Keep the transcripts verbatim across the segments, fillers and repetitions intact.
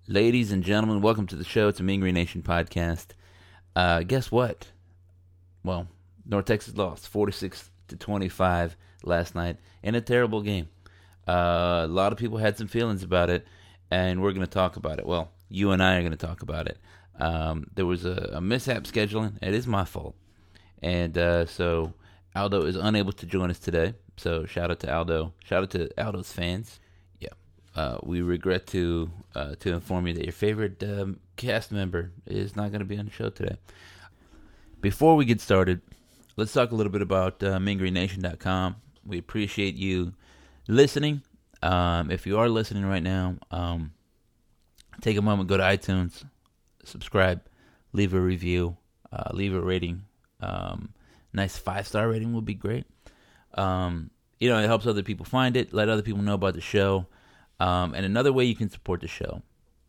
Ladies and gentlemen, welcome to the show. It's a Mean Green Nation podcast. Uh, guess what? Well, North Texas lost forty-six to twenty-five last night in a terrible game. Uh, a lot of people had some feelings about it, and we're going to talk about it. Well, you and I are going to talk about it. Um, there was a, a mishap scheduling. It is my fault. And uh, so Aldo is unable to join us today. So shout out to Aldo. Shout out to Aldo's fans. Uh, we regret to uh, to inform you that your favorite um, cast member is not going to be on the show today. Before we get started, let's talk a little bit about uh, mean green nation dot com. We appreciate you listening. Um, if you are listening right now, um, take a moment, go to iTunes, subscribe, leave a review, uh, leave a rating. Um, nice five-star rating would be great. Um, you know, it helps other people find it, let other people know about the show. Um, and another way you can support the show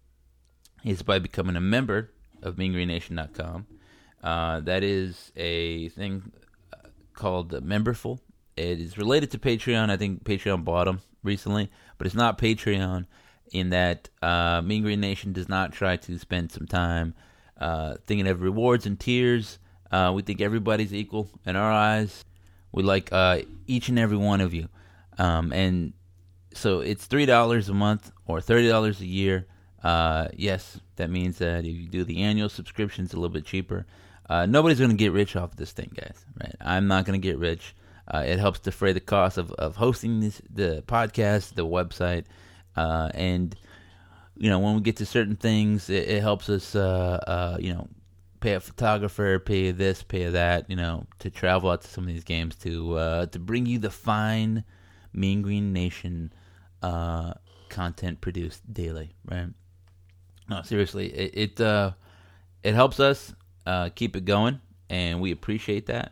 is by becoming a member of mean green nation dot com. Uh, that is a thing called Memberful. It is related to Patreon. I think Patreon bought them recently, but it's not Patreon in that uh, Mean Green Nation does not try to spend some time uh, thinking of rewards and tiers. Uh, we think everybody's equal in our eyes. We like uh, each and every one of you. Um, and So it's three dollars a month or thirty dollars a year. Uh, yes, that means that if you do the annual subscription, it's a little bit cheaper. Uh, nobody's going to get rich off this thing, guys. Right? I'm not going to get rich. Uh, it helps defray the cost of, of hosting this, the podcast, the website. Uh, and, you know, when we get to certain things, it, it helps us, uh, uh, you know, pay a photographer, pay this, pay that, you know, to travel out to some of these games to uh, to bring you the fine Mean Green Nation Uh, content produced daily, right? No, seriously, it it, uh, it helps us uh, keep it going, and we appreciate that.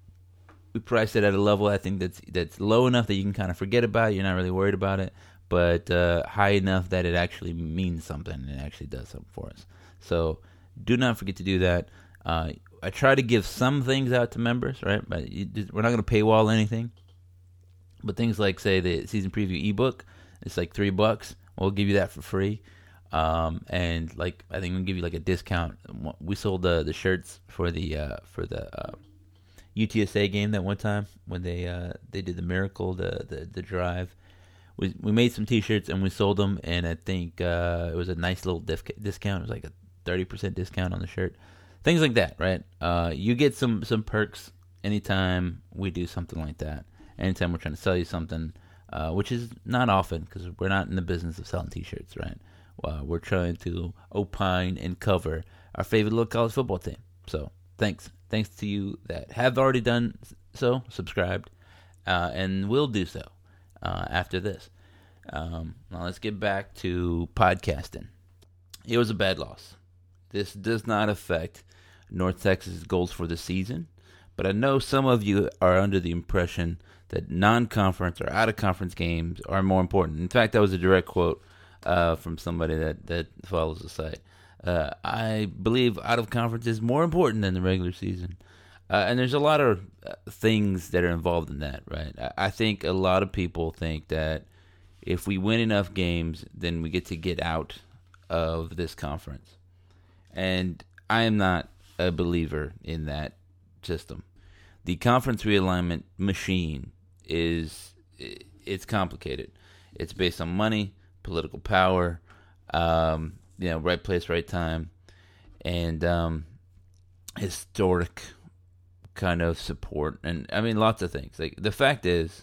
We price it at a level I think that's that's low enough that you can kind of forget about it. You're not really worried about it, but uh, high enough that it actually means something and it actually does something for us. So do not forget to do that. Uh, I try to give some things out to members, right? But you, we're not going to paywall anything. But things like, say, the season preview ebook, it's like three bucks. We'll give you that for free. Um, and like I think we'll give you like a discount. We sold the the shirts for the uh, for the uh, U T S A game that one time when they uh, they did the miracle, the the, the drive. We we made some T-shirts and we sold them, and I think uh, it was a nice little dif- discount. It was like a thirty percent discount on the shirt. Things like that, right? Uh, you get some some perks anytime we do something like that. Anytime we're trying to sell you something, uh, which is not often because we're not in the business of selling T-shirts, right? Uh, we're trying to opine and cover our favorite little college football team. So thanks. Thanks to you that have already done so, subscribed, uh, and will do so uh, after this. Um, now let's get back to podcasting. It was a bad loss. This does not affect North Texas' goals for the season, but I know some of you are under the impression that non-conference or out-of-conference games are more important. In fact, that was a direct quote uh, from somebody that, that follows the site. Uh, I believe out-of-conference is more important than the regular season. Uh, and there's a lot of uh, things that are involved in that, right? I, I think a lot of people think that if we win enough games, then we get to get out of this conference. And I am not a believer in that system. The conference realignment machine is it's complicated. It's based on money, political power, um, you know, right place, right time, and um, historic kind of support, and I mean lots of things. Like the fact is,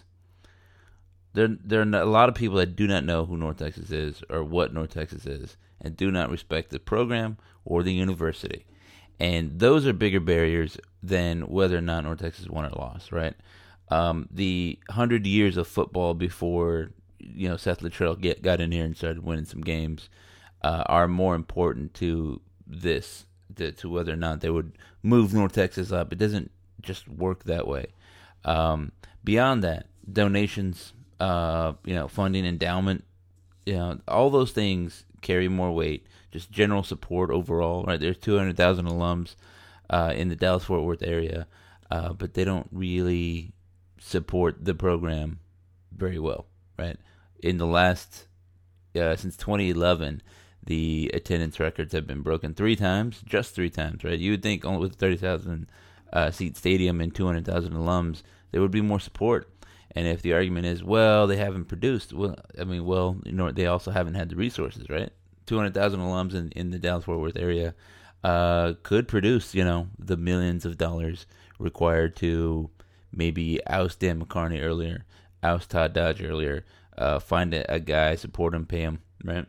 there there are a lot of people that do not know who North Texas is or what North Texas is, and do not respect the program or the university, and those are bigger barriers than whether or not North Texas won or lost, right? Um, the hundred years of football before, you know, Seth Luttrell get, got in here and started winning some games uh, are more important to this, to, to whether or not they would move North Texas up. It doesn't just work that way. Um, beyond that, donations, uh, you know, funding, endowment, you know, all those things carry more weight. Just general support overall, right? There's two hundred thousand alums uh, in the Dallas-Fort Worth area, uh, but they don't really support the program very well, right? In the last, uh, since twenty eleven, The attendance records have been broken three times, just three times, right? You would think only with thirty thousand uh, seat stadium and two hundred thousand alums, there would be more support. And if the argument is, well, they haven't produced, well, I mean, well, you know, they also haven't had the resources, right? two hundred thousand alums in, in the Dallas-Fort Worth area uh, could produce, you know, the millions of dollars required to maybe oust Dan McCarney earlier, oust Todd Dodge earlier, uh, find a, a guy, support him, pay him, right?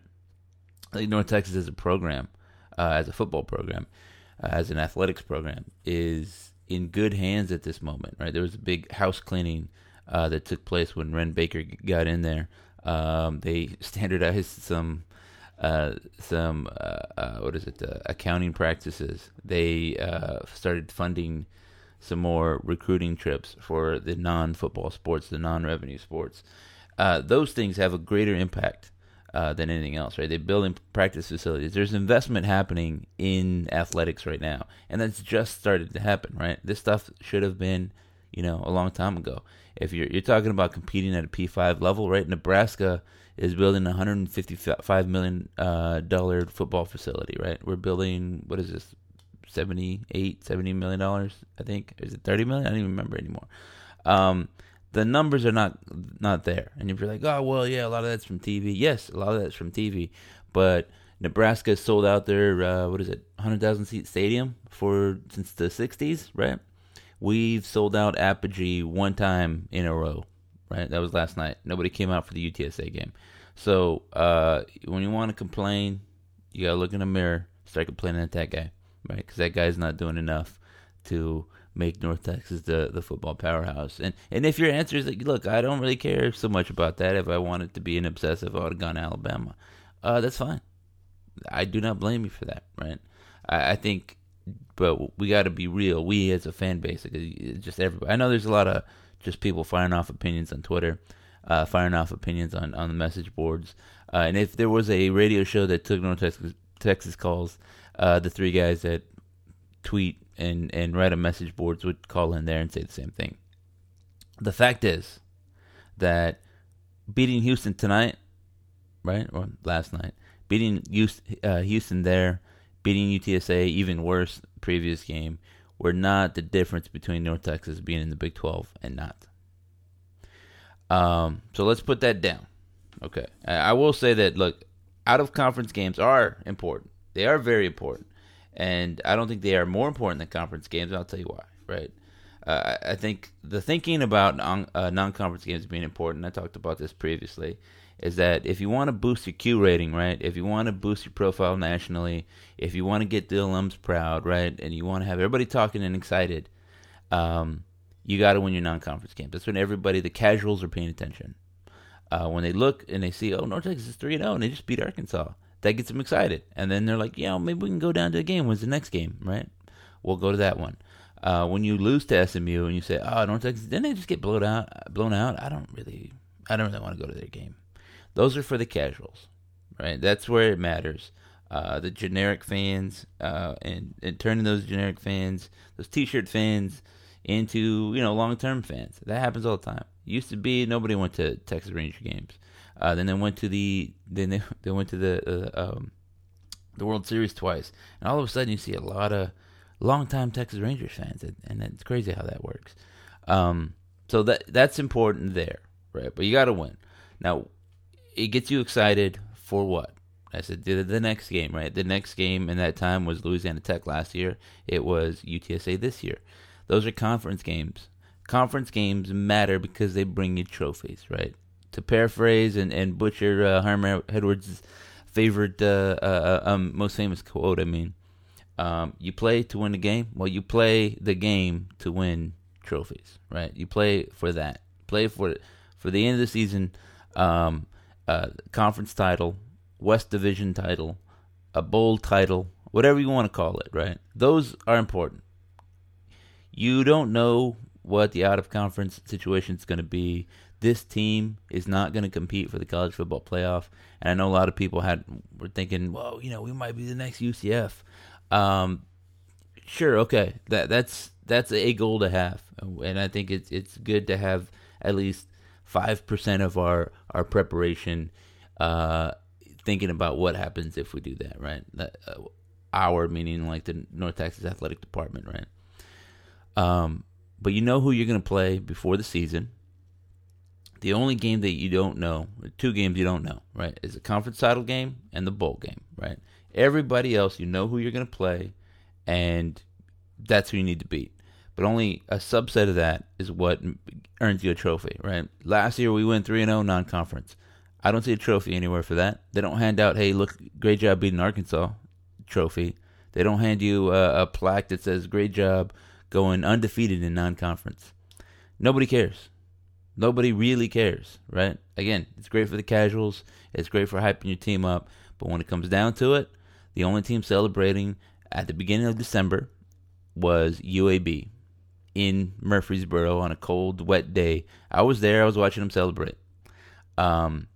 I think North Texas as a program, uh, as a football program, uh, as an athletics program, is in good hands at this moment, right? There was a big house cleaning uh, that took place when Ren Baker got in there. Um, they standardized some uh, some uh, uh, what is it? Uh, accounting practices. They uh, started funding some more recruiting trips for the non-football sports, the non-revenue sports. Uh, those things have a greater impact uh, than anything else, right? They're building practice facilities. There's investment happening in athletics right now, and that's just started to happen, right? This stuff should have been, you know, a long time ago. If you're you're talking about competing at a P five level, right? Nebraska is building a one hundred fifty-five million dollars uh, football facility, right? We're building, what is this, seventy-eight, seventy million dollars, I think. Is it thirty million? I don't even remember anymore. Um, the numbers are not not there. And if you're like, oh, well, yeah, a lot of that's from T V. Yes, a lot of that's from T V. But Nebraska sold out their, uh, what is it, one hundred thousand seat stadium for since the sixties, right? We've sold out Apogee one time in a row, right? That was last night. Nobody came out for the U T S A game. So uh, when you want to complain, you got to look in the mirror, start complaining at that guy, right? Because that guy's not doing enough to make North Texas the, the football powerhouse. And and if your answer is like, look, I don't really care so much about that. If I wanted to be an obsessive, I would have gone to Alabama. Uh, that's fine. I do not blame you for that, right? I, I think, but we got to be real. We as a fan base, just everybody. I know there's a lot of just people firing off opinions on Twitter, uh, firing off opinions on, on the message boards. Uh, and if there was a radio show that took North Texas, Texas calls, uh, the three guys that tweet and, and write on message boards would call in there and say the same thing. The fact is that beating Houston tonight, right, or last night, beating Houston, uh, Houston there, beating U T S A, even worse, previous game, were not the difference between North Texas being in the Big twelve and not. Um, so let's put that down. Okay. I will say that, look, out-of-conference games are important. They are very important. And I don't think they are more important than conference games, and I'll tell you why, right? Uh, I think the thinking about non, uh, non-conference games being important, I talked about this previously, is that if you want to boost your Q rating, right, if you want to boost your profile nationally, if you want to get the alums proud, right, and you want to have everybody talking and excited, um, you got to win your non-conference games. That's when everybody, the casuals, are paying attention. Uh, when they look and they see, oh, North Texas is three and oh, and they just beat Arkansas, that gets them excited. And then they're like, yeah, maybe we can go down to a game. When's the next game, right? We'll go to that one. Uh, when you lose to S M U and you say, oh, North Texas, didn't they just get blown out? Blown out? I don't really, I don't really want to go to their game. Those are for the casuals, right? That's where it matters. Uh, the generic fans, uh, and, and turning those generic fans, those T-shirt fans, into, you know, long-term fans. That happens all the time. Used to be nobody went to Texas Ranger games. Uh, then they went to the then they they went to the uh, um, the World Series twice, and all of a sudden you see a lot of long-time Texas Rangers fans, and, and it's crazy how that works. Um, so that that's important there, right? But you got to win. Now, it gets you excited for what? I said the, the next game, right? The next game in that time was Louisiana Tech last year. It was U T S A this year. Those are conference games. Conference games matter because they bring you trophies, right? To paraphrase and, and butcher uh, Herm Edwards' favorite, uh, uh, um, most famous quote, I mean, um, you play to win the game. Well, you play the game to win trophies, right? You play for that. Play for for the end of the season, um, uh, conference title, West Division title, a bowl title, whatever you want to call it, right? Those are important. You don't know what the out-of-conference situation is going to be. This team is not going to compete for the college football playoff. And I know a lot of people had were thinking, well, you know, we might be the next U C F. Um, sure, okay, that that's that's a goal to have, and I think it's it's good to have at least five percent of our our preparation uh, thinking about what happens if we do that, right? That, uh, our meaning like the North Texas Athletic Department, right? Um, but you know who you're going to play before the season. The only game that you don't know, two games you don't know, right, is the conference title game and the bowl game, right? Everybody else, you know who you're going to play, and that's who you need to beat. But only a subset of that is what earns you a trophy, right? Last year we went three and oh non-conference. I don't see a trophy anywhere for that. They don't hand out, hey, look, great job beating Arkansas trophy. They don't hand you a, a plaque that says, great job going undefeated in non-conference. Nobody cares. Nobody really cares, right? Again, it's great for the casuals. It's great for hyping your team up. But when it comes down to it, the only team celebrating at the beginning of December was U A B in Murfreesboro on a cold, wet day. I was there. I was watching them celebrate. Um,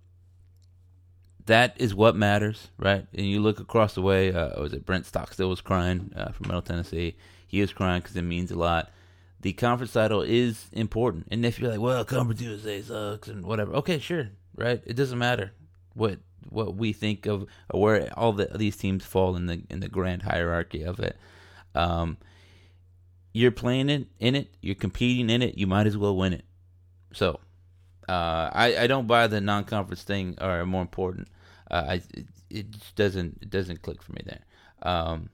that is what matters, right? And you look across the way. Uh, was it Brent Stockstill was crying uh, from Middle Tennessee? He was crying because it means a lot. The conference title is important. And if you're like, well, Conference U S A sucks and whatever. Okay, sure, right? It doesn't matter what what we think of or where all the, these teams fall in the in the grand hierarchy of it. Um, you're playing it, in it. You're competing in it. You might as well win it. So uh, I, I don't buy the non-conference thing or more important. Uh, I it, it just doesn't it doesn't click for me there. Um,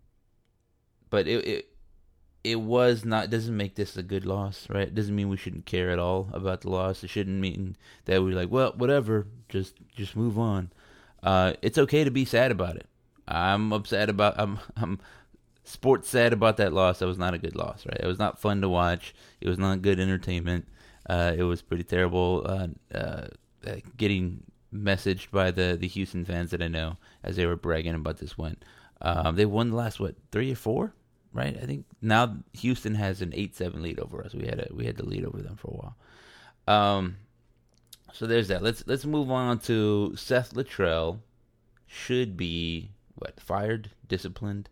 but it. it It was not, doesn't make this a good loss, right? It doesn't mean we shouldn't care at all about the loss. It shouldn't mean that we're like, well, whatever, just just move on. Uh, it's okay to be sad about it. I'm upset about, I'm, I'm sports sad about that loss. That was not a good loss, right? It was not fun to watch. It was not good entertainment. Uh, it was pretty terrible uh, uh, getting messaged by the, the Houston fans that I know as they were bragging about this win. Um, they won the last, what, three or four? Right, I think now Houston has an eight seven lead over us. We had a, we had the lead over them for a while. Um, so there's that. Let's let's move on to Seth Littrell. Should be what fired, disciplined,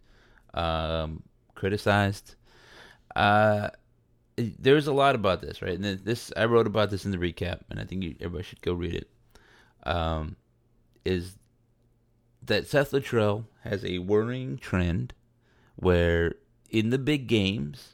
um, criticized. Uh, there's a lot about this, right? And this I wrote about this in the recap, and I think you, everybody should go read it. Um, is that Seth Littrell has a worrying trend where in the big games,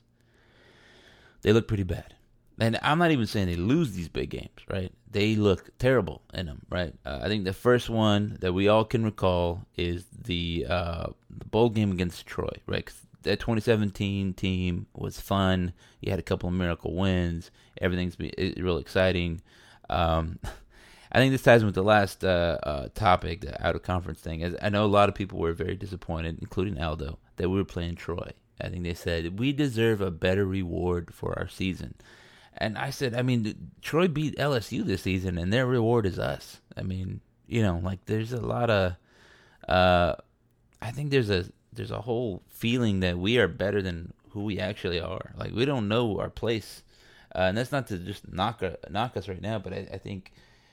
they look pretty bad. And I'm not even saying they lose these big games, right? They look terrible in them, right? Uh, I think the first one that we all can recall is the, uh, the bowl game against Troy, right? 'Cause that twenty seventeen team was fun. You had a couple of miracle wins. Everything's real exciting. Um, I think this ties in with the last uh, uh, topic, the out-of-conference thing. As I know a lot of people were very disappointed, including Aldo, that we were playing Troy. I think they said, we deserve a better reward for our season. And I said, I mean, Troy beat L S U this season, and their reward is us. I mean, you know, like there's a lot of, uh, I think there's a there's a whole feeling that we are better than who we actually are. Like we don't know our place, uh, and that's not to just knock knock us right now, but I, I think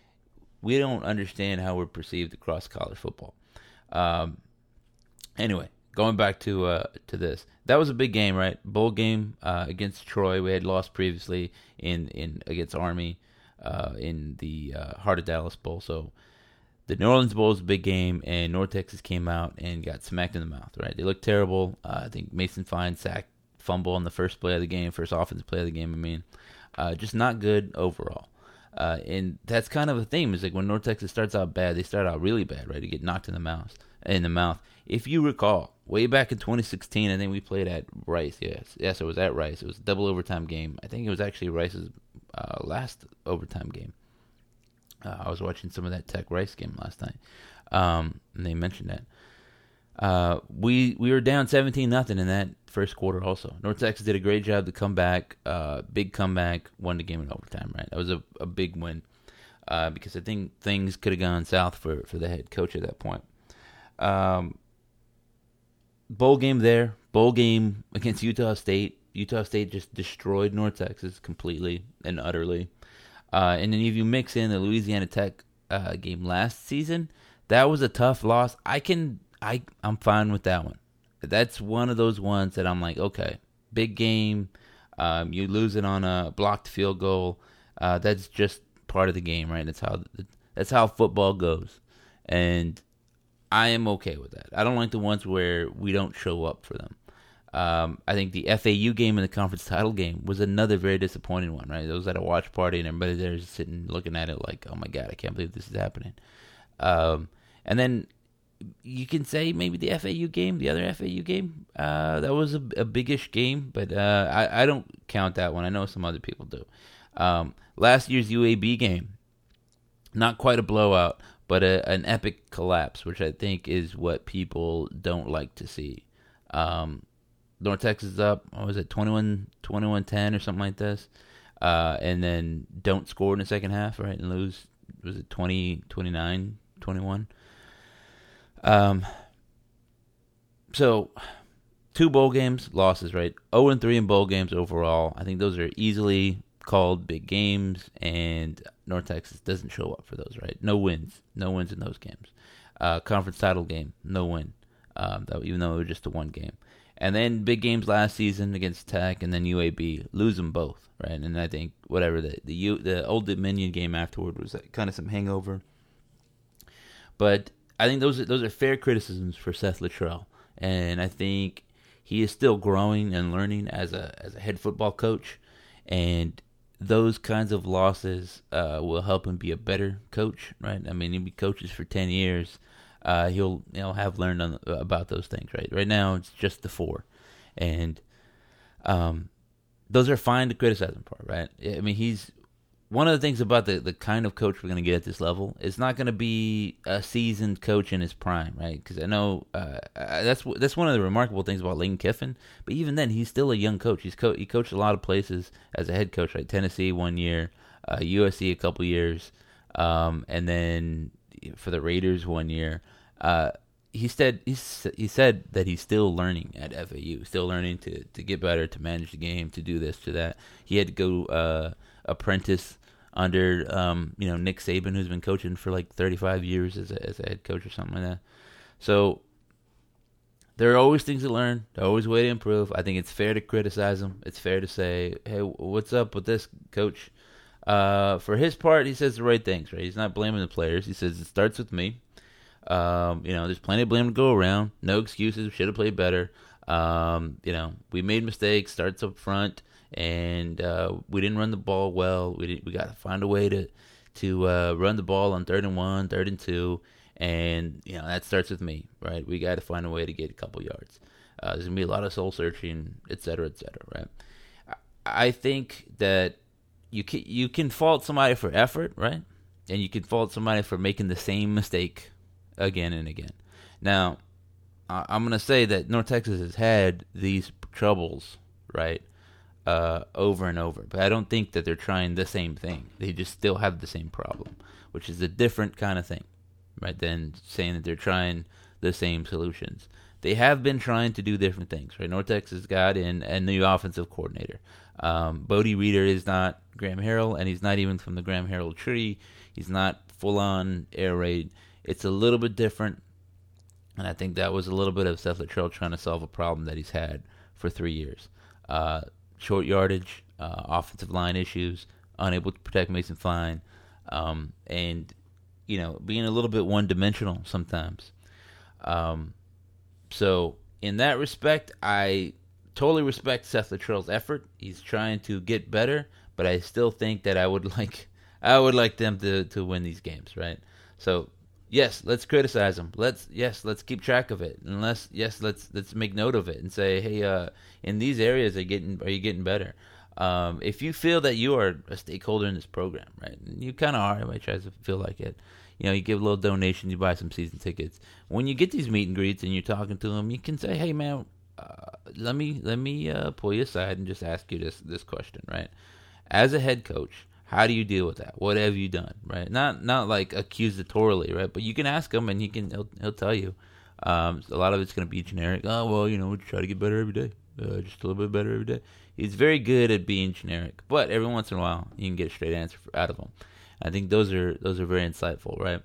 we don't understand how we're perceived across college football. Um, anyway. Going back to uh, to this, that was a big game, right? Bowl game uh, against Troy. We had lost previously in, in against Army uh, in the uh, Heart of Dallas Bowl. So the New Orleans Bowl was a big game, and North Texas came out and got smacked in the mouth, right? They looked terrible. Uh, I think Mason Fine sacked, fumble on the first play of the game, first offensive play of the game, I mean. Uh, just not good overall. Uh, and that's kind of a theme. Is like when North Texas starts out bad, they start out really bad, right? They get knocked in the mouth. In the mouth. If you recall, way back in twenty sixteen, I think we played at Rice. Yes, yes, it was at Rice. It was a double overtime game. I think it was actually Rice's uh, last overtime game. Uh, I was watching some of that Tech Rice game last night, um, and they mentioned that. Uh, we we were down seventeen nothing in that first quarter. Also, North Texas did a great job to come back. Uh, big comeback, won the game in overtime. Right, that was a, a big win uh, because I think things could have gone south for, for the head coach at that point. Um, bowl game there, bowl game against Utah State. Utah State just destroyed North Texas completely and utterly. Uh, and then if you mix in the Louisiana Tech uh, game last season, that was a tough loss. I can, I, I'm fine with that one. That's one of those ones that I'm like, okay, big game. Um, you lose it on a blocked field goal. Uh, that's just part of the game, right? That's how that's how football goes. And I am okay with that. I don't like the ones where we don't show up for them. Um, I think the F A U game and the conference title game was another very disappointing one, right? It was at a watch party, and everybody there is sitting looking at it like, oh my God, I can't believe this is happening. Um, and then you can say maybe the F A U game, the other F A U game, uh, that was a, a biggish game, but uh, I, I don't count that one. I know some other people do. Um, last year's U A B game, not quite a blowout, but a, an epic collapse, which I think is what people don't like to see. Um, North Texas is up, what was it, twenty-one ten or something like this, uh, and then don't score in the second half, right, and lose, was it twenty, twenty-nine, twenty-one? Um, so, two bowl games, losses, right, oh and three in bowl games overall. I think those are easily called big games, and North Texas doesn't show up for those, right? No wins, no wins in those games. Uh, conference title game, no win, um, though, even though it was just a one game. And then big games last season against Tech, and then U A B, lose them both, right? And I think whatever the the U, the Old Dominion game afterward was kind of some hangover. But I think those are, those are fair criticisms for Seth Littrell, and I think he is still growing and learning as a as a head football coach, and those kinds of losses uh, will help him be a better coach, right? I mean, he'll be coaches for ten years. Uh, he'll he'll have learned on, about those things, right? Right now, it's just the four, and um, those are fine to criticize him for, right? I mean, he's one of the things about the, the kind of coach we're going to get at this level. It's not going to be a seasoned coach in his prime, right? Because I know uh, that's that's one of the remarkable things about Lane Kiffin. But even then, he's still a young coach. He's co- he coached a lot of places as a head coach, right? Tennessee one year, uh, U S C a couple years, um, and then for the Raiders one year. Uh, he said he, he said that he's still learning at F A U, still learning to, to get better, to manage the game, to do this, to that. He had to go uh, apprentice under um, you know Nick Saban, who's been coaching for like thirty-five years as a, as a head coach or something like that. So there are always things to learn. There's always a way to improve. I think it's fair to criticize him. It's fair to say, hey, what's up with this, coach? Uh, for his part, he says the right things, right? He's not blaming the players. He says it starts with me. Um, you know, there's plenty of blame to go around. No excuses. We should have played better. Um, you know, we made mistakes. Starts up front, and uh, we didn't run the ball well. We did, we got to find a way to to uh, run the ball on third and one, third and two, and you know that starts with me, right? We got to find a way to get a couple yards. Uh, there's gonna be a lot of soul searching, et cetera, et cetera, right? I, I think that you can you can fault somebody for effort, right? And you can fault somebody for making the same mistake again and again. Now, I'm going to say that North Texas has had these troubles, right, uh, over and over. But I don't think that they're trying the same thing. They just still have the same problem, which is a different kind of thing, right, than saying that they're trying the same solutions. They have been trying to do different things, right? North Texas got in a new offensive coordinator. Um, Bodie Reeder is not Graham Harrell, and he's not even from the Graham Harrell tree. He's not full-on air raid. It's a little bit different, and I think that was a little bit of Seth Littrell trying to solve a problem that he's had for three years. Uh, short yardage, uh, offensive line issues, unable to protect Mason Fine, um, and, you know, being a little bit one-dimensional sometimes. Um, so, in that respect, I totally respect Seth Littrell's effort. He's trying to get better, but I still think that I would like I would like them to, to win these games, right? So, yes, let's criticize them. Let's yes, let's keep track of it. And let's yes, let's let's make note of it and say, hey, uh, in these areas, are getting are you getting better? Um, if you feel that you are a stakeholder in this program, right? And you kind of are. Everybody tries to feel like it. You know, you give a little donation, you buy some season tickets. When you get these meet and greets and you're talking to them, you can say, hey, man, uh, let me let me uh, pull you aside and just ask you this this question, right? As a head coach, how do you deal with that? What have you done, right? Not not like accusatorily, right? But you can ask him, and he can he'll, he'll tell you. Um, a lot of it's going to be generic. Oh, well, you know, we try to get better every day, uh, just a little bit better every day. He's very good at being generic, but every once in a while, you can get a straight answer out of him. I think those are those are very insightful, right?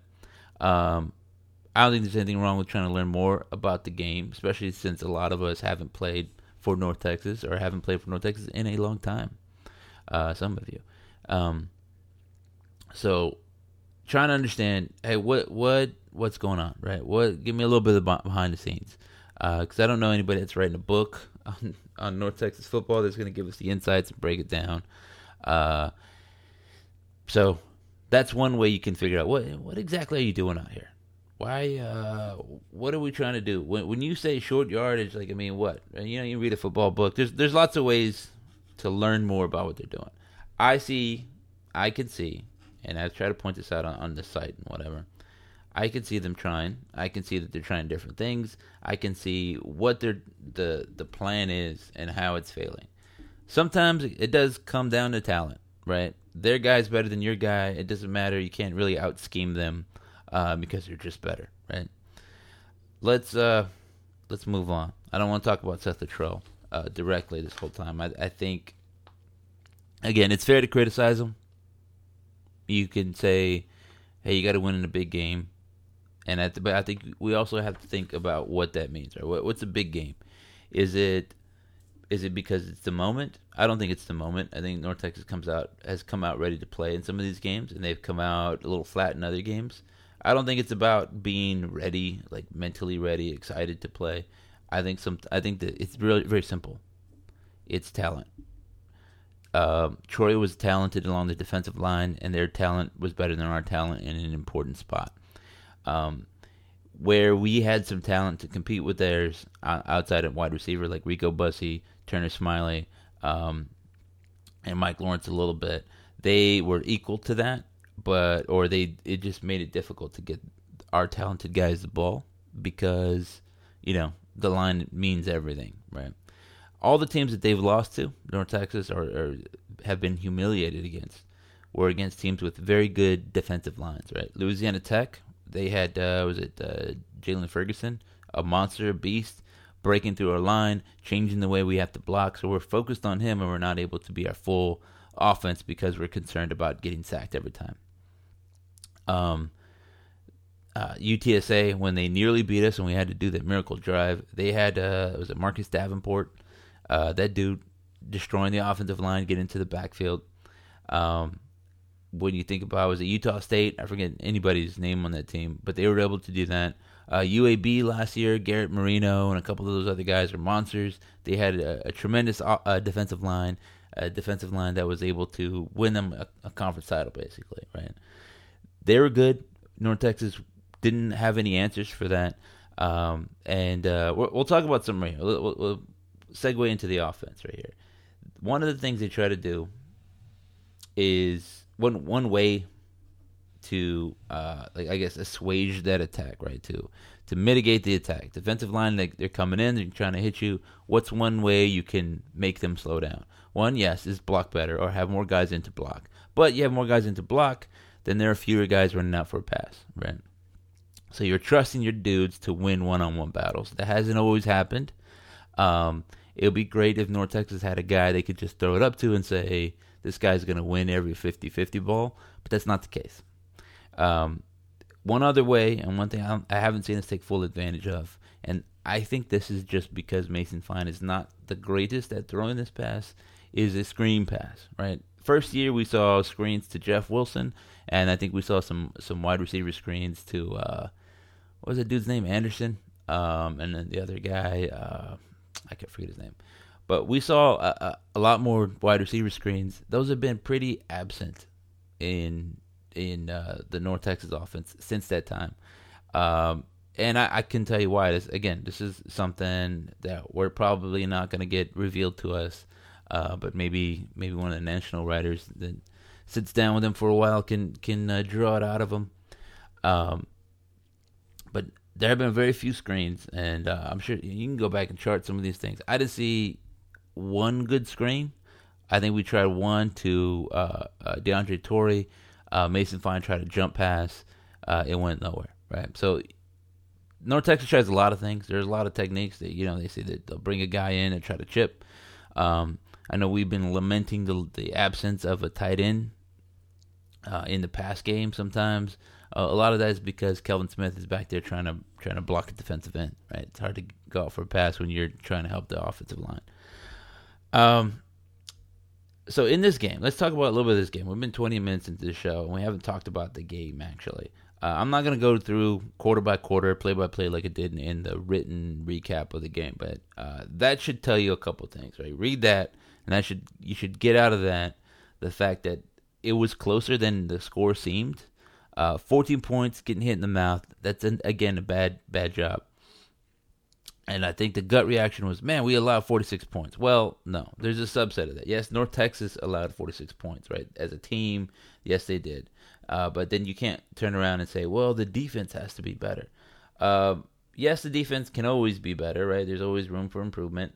Um, I don't think there's anything wrong with trying to learn more about the game, especially since a lot of us haven't played for North Texas or haven't played for North Texas in a long time. Uh, some of you. Um, so trying to understand, hey, what what what's going on, right? What give me a little bit of behind the scenes, because uh, I don't know anybody that's writing a book on, on North Texas football that's going to give us the insights and break it down. Uh, so that's one way you can figure out what what exactly are you doing out here. Why? Uh, what are we trying to do? When when you say short yardage, like I mean, what? You know, you read a football book. There's there's lots of ways to learn more about what they're doing. I see, I can see, and I try to point this out on, on the site and whatever. I can see them trying. I can see that they're trying different things. I can see what their the the plan is and how it's failing. Sometimes it does come down to talent, right? Their guy's better than your guy. It doesn't matter. You can't really out scheme them. Uh, because they're just better, right? Let's uh, let's move on. I don't want to talk about Seth Littrell uh, directly this whole time. I, I think, again, it's fair to criticize him. You can say, "Hey, you got to win in a big game," and at the, but I think we also have to think about what that means. Right? What, what's a big game? Is it is it because it's the moment? I don't think it's the moment. I think North Texas comes out has come out ready to play in some of these games, and they've come out a little flat in other games. I don't think it's about being ready, like mentally ready, excited to play. I think some. I think that it's really very simple. It's talent. Uh, Troy was talented along the defensive line, and their talent was better than our talent in an important spot. Um, where we had some talent to compete with theirs outside of wide receiver, like Rico Bussey, Turner Smiley, um, and Mike Lawrence a little bit, they were equal to that. But or they it just made it difficult to get our talented guys the ball because, you know, the line means everything, right? All the teams that they've lost to, North Texas, or, or have been humiliated against, were against teams with very good defensive lines, right? Louisiana Tech, they had, uh, was it uh, Jalen Ferguson, a monster, a beast, breaking through our line, changing the way we have to block. So we're focused on him, and we're not able to be our full offense because we're concerned about getting sacked every time. Um, uh, U T S A, when they nearly beat us and we had to do that miracle drive, they had, uh, was it Marcus Davenport? Uh, that dude destroying the offensive line, getting into the backfield. Um, when you think about, was it Utah State? I forget anybody's name on that team, but they were able to do that. Uh, U A B last year, Garrett Marino and a couple of those other guys are monsters. They had a, a tremendous uh, defensive line, a defensive line that was able to win them a, a conference title, basically, right? They were good. North Texas didn't have any answers for that. Um, and uh, we'll, we'll talk about some right here. We'll, we'll segue into the offense right here. One of the things they try to do is one one way to, uh, like I guess, assuage that attack, right? To to mitigate the attack. Defensive line, they, they're coming in, they're trying to hit you. What's one way you can make them slow down? One, yes, is block better or have more guys in to block. But you have more guys in to block, then there are fewer guys running out for a pass, right? So you're trusting your dudes to win one-on-one battles. That hasn't always happened. Um, it would be great if North Texas had a guy they could just throw it up to and say, hey, this guy's going to win every fifty-fifty ball, but that's not the case. Um, one other way, and one thing I, I haven't seen us take full advantage of, and I think this is just because Mason Fine is not the greatest at throwing this pass, is a screen pass, right? First year we saw screens to Jeff Wilson, and I think we saw some, some wide receiver screens to, uh, what was that dude's name? Anderson, um, and then the other guy, uh, I can't forget his name. But we saw a, a, a lot more wide receiver screens. Those have been pretty absent in in uh, the North Texas offense since that time. Um, and I, I can tell you why. This, again, this is something that we're probably not going to get revealed to us. Uh, but maybe maybe one of the national writers that sits down with him for a while can can uh, draw it out of him. Um, but there have been very few screens, and uh, I'm sure you can go back and chart some of these things. I didn't see one good screen. I think we tried one to uh, uh, DeAndre Torrey. Uh, Mason Fine tried a jump pass. Uh, it went nowhere, right? So North Texas tries a lot of things. There's a lot of techniques that, you know, they say that they'll bring a guy in and try to chip. Um, I know we've been lamenting the, the absence of a tight end uh, in the pass game sometimes. Uh, a lot of that is because Kelvin Smith is back there trying to trying to block a defensive end, right? It's hard to go out for a pass when you're trying to help the offensive line. Um. So in this game, let's talk about a little bit of this game. We've been twenty minutes into the show, and we haven't talked about the game, actually. Uh, I'm not going to go through quarter by quarter, play by play like it did in, in the written recap of the game, but uh, that should tell you a couple things, right? Read that, and that should you should get out of that the fact that it was closer than the score seemed. Uh, fourteen points, getting hit in the mouth. That's an, again a bad bad job. And I think the gut reaction was, man, we allowed forty-six points. Well, no, there's a subset of that. Yes, North Texas allowed forty-six points, right? As a team, yes, they did. Uh, but then you can't turn around and say, well, the defense has to be better. Uh, yes, the defense can always be better, right? There's always room for improvement.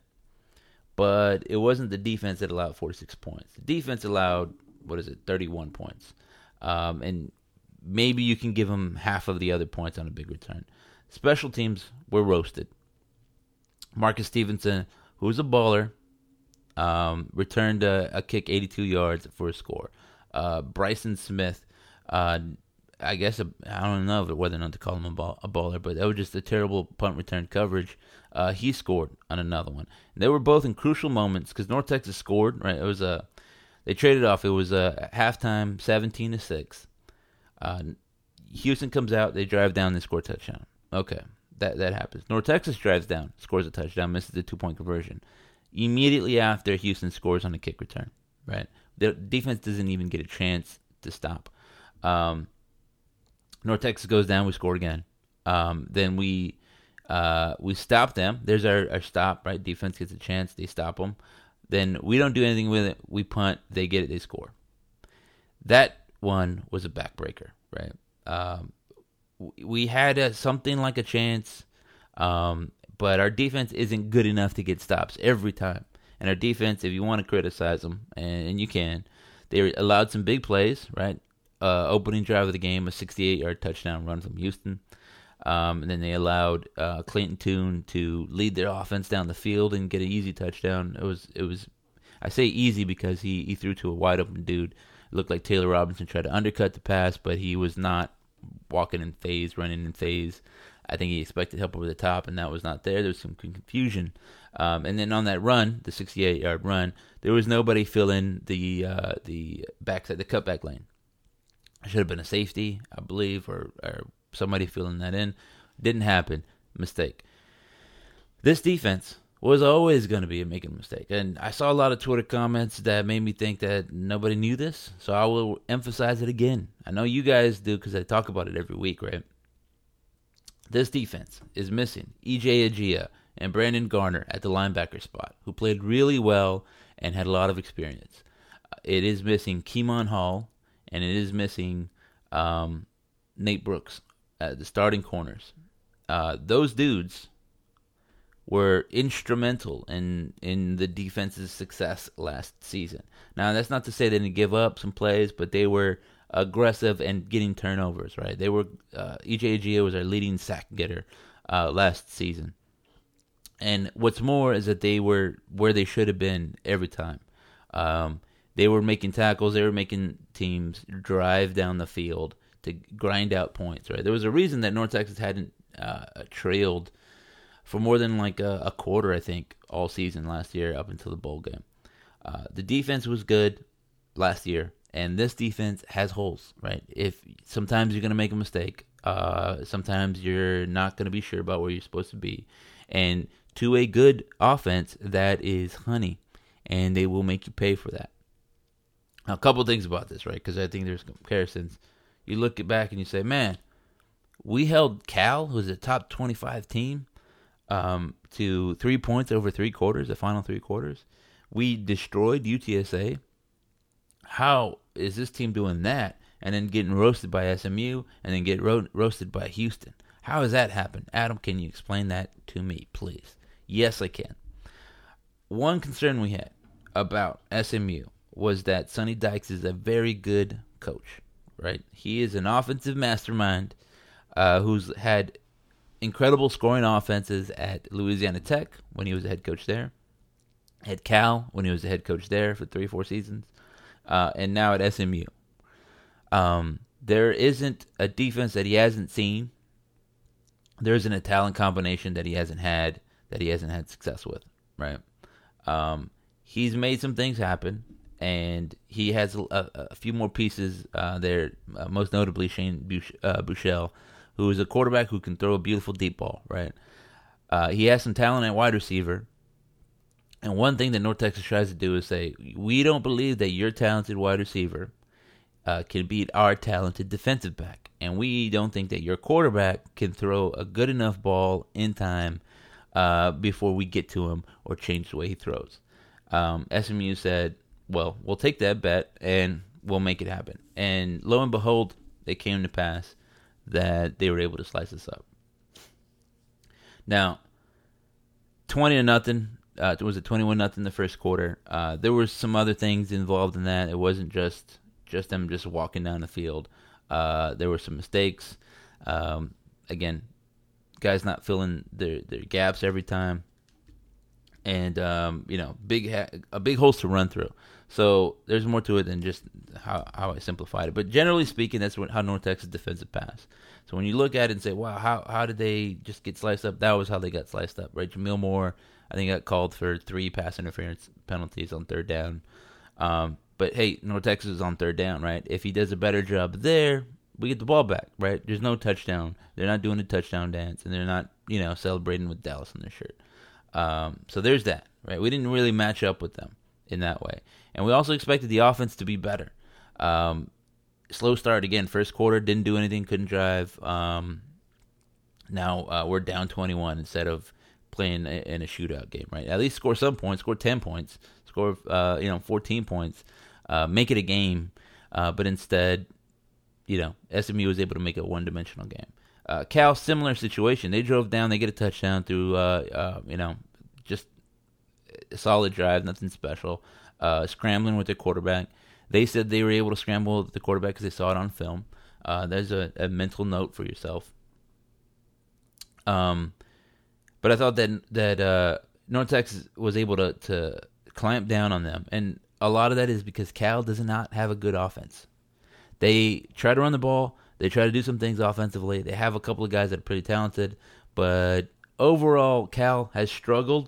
But it wasn't the defense that allowed forty-six points. The defense allowed, what is it, thirty-one points. Um, and maybe you can give them half of the other points on a big return. Special teams were roasted. Marcus Stevenson, who's a baller, um, returned a, a kick eighty-two yards for a score. Uh, Bryson Smith, uh, I guess, a, I don't know whether or not to call him a, ball, a baller, but that was just a terrible punt return coverage. Uh, he scored on another one. And they were both in crucial moments because North Texas scored, right? It was a, they traded off. It was a halftime seventeen to six. Uh, Houston comes out, they drive down, they score a touchdown. Okay. That that happens. North Texas drives down, scores a touchdown, misses the two-point conversion. Immediately after, Houston scores on a kick return, right? The defense doesn't even get a chance to stop. Um, North Texas goes down, we score again. Um, then we uh, we stop them. There's our, our stop, right? Defense gets a chance, they stop them. Then we don't do anything with it. We punt, they get it, they score. That one was a backbreaker, right? Um We had a, something like a chance, um, but our defense isn't good enough to get stops every time. And our defense, if you want to criticize them, and, and you can, they allowed some big plays, right? Uh, opening drive of the game, a sixty-eight-yard touchdown run from Houston. Um, and then they allowed uh, Clayton Tune to lead their offense down the field and get an easy touchdown. It was, it was, I say easy because he, he threw to a wide-open dude. It looked like Taylor Robinson tried to undercut the pass, but he was not walking in phase, running in phase. I think he expected help over the top, and that was not there. There was some confusion. Um, and then on that run, the sixty-eight-yard run, there was nobody filling the uh, the backside, the cutback lane. It should have been a safety, I believe, or, or somebody filling that in. Didn't happen. Mistake. This defense was always going to be making a mistake. And I saw a lot of Twitter comments that made me think that nobody knew this, so I will emphasize it again. I know you guys do because I talk about it every week, right? This defense is missing E J Agia and Brandon Garner at the linebacker spot, who played really well and had a lot of experience. It is missing Keemon Hall, and it is missing um, Nate Brooks at the starting corners. Uh, those dudes were instrumental in, in the defense's success last season. Now, that's not to say they didn't give up some plays, but they were aggressive and getting turnovers, right? They were uh, E J Agia was our leading sack getter uh, last season. And what's more is that they were where they should have been every time. Um, they were making tackles. They were making teams drive down the field to grind out points, right? There was a reason that North Texas hadn't uh, trailed for more than like a, a quarter, I think, all season last year up until the bowl game. Uh, the defense was good last year, and this defense has holes, right? If sometimes you're going to make a mistake, uh, sometimes you're not going to be sure about where you're supposed to be. And to a good offense, that is honey, and they will make you pay for that. Now, a couple things about this, right? Because I think there's comparisons. You look it back and you say, man, we held Cal, who's a top twenty-five team, um, to three points over three quarters, the final three quarters. We destroyed U T S A. How is this team doing that and then getting roasted by S M U and then get ro- roasted by Houston? How has that happened? Adam, can you explain that to me, please? Yes, I can. One concern we had about S M U was that Sonny Dykes is a very good coach, right? He is an offensive mastermind uh, who's had incredible scoring offenses at Louisiana Tech when he was the head coach there, at Cal when he was the head coach there for three or four seasons, uh, and now at S M U. Um, there isn't a defense that he hasn't seen. There isn't a talent combination that he hasn't had, that he hasn't had success with, right? Um, he's made some things happen, and he has a, a, a few more pieces uh, there, uh, most notably Shane Buch- uh, Buechele, who is a quarterback who can throw a beautiful deep ball, right? Uh, he has some talent at wide receiver. And one thing that North Texas tries to do is say, we don't believe that your talented wide receiver uh, can beat our talented defensive back. And we don't think that your quarterback can throw a good enough ball in time uh, before we get to him or change the way he throws. Um, S M U said, well, we'll take that bet and we'll make it happen. And lo and behold, it came to pass that they were able to slice us up. Now, twenty to nothing. Uh, was it twenty-one nothing the first quarter? Uh, there were some other things involved in that. It wasn't just just them just walking down the field. Uh, there were some mistakes. Um, again, guys not filling their, their gaps every time, and um, you know, big ha- a big holes to run through. So there's more to it than just how how I simplified it. But generally speaking, that's what, how North Texas defensive pass. So when you look at it and say, wow, how how did they just get sliced up? That was how they got sliced up, right? Jamil Moore, I think, got called for three pass interference penalties on third down. Um, but, hey, North Texas is on third down, right? If he does a better job there, we get the ball back, right? There's no touchdown. They're not doing a touchdown dance, and they're not, you know, celebrating with Dallas on their shirt. Um, so there's that, right? We didn't really match up with them in that way. And we also expected the offense to be better. Um, slow start again. First quarter, didn't do anything, couldn't drive. Um, now uh, we're down twenty-one instead of playing in a shootout game, right? At least score some points, score ten points, score uh, you know fourteen points, uh, make it a game. Uh, but instead, you know, S M U was able to make it a one-dimensional game. Uh, Cal, similar situation. They drove down, they get a touchdown through uh, uh, you know just a solid drive, nothing special. Uh, scrambling with their quarterback. They said they were able to scramble with the quarterback because they saw it on film. Uh, there's a, a mental note for yourself. Um. But I thought that that uh, North Texas was able to, to clamp down on them. And a lot of that is because Cal does not have a good offense. They try to run the ball. They try to do some things offensively. They have a couple of guys that are pretty talented. But overall, Cal has struggled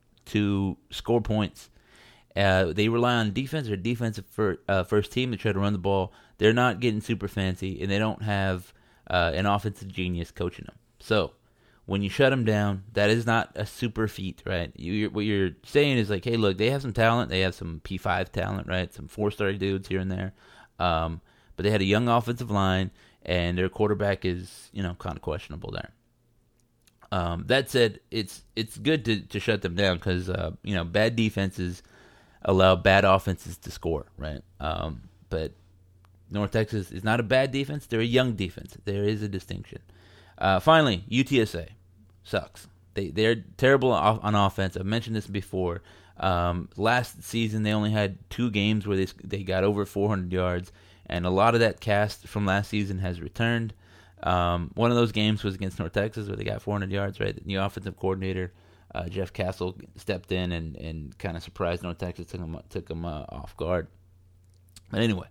to score points. Uh, they rely on defense. They're a defensive for, uh, first team. They try to run the ball. They're not getting super fancy, and they don't have uh, an offensive genius coaching them. So when you shut them down, that is not a super feat, right? You, what you're saying is like, hey, look, they have some talent. They have some P five talent, right? Some four-star dudes here and there. Um, but they had a young offensive line, and their quarterback is, you know, kind of questionable there. Um, that said, it's it's good to, to shut them down because, uh, you know, bad defenses allow bad offenses to score, right? Um, but North Texas is not a bad defense. They're a young defense. There is a distinction. Uh, finally, U T S A sucks. They they're terrible on offense. I've mentioned this before. Um, last season they only had two games where they they got over four hundred yards, and a lot of that cast from last season has returned. Um, one of those games was against North Texas where they got four hundred yards. Right, the new offensive coordinator uh, Jeff Castle stepped in and, and kind of surprised North Texas, took them took them uh, off guard. But anyway,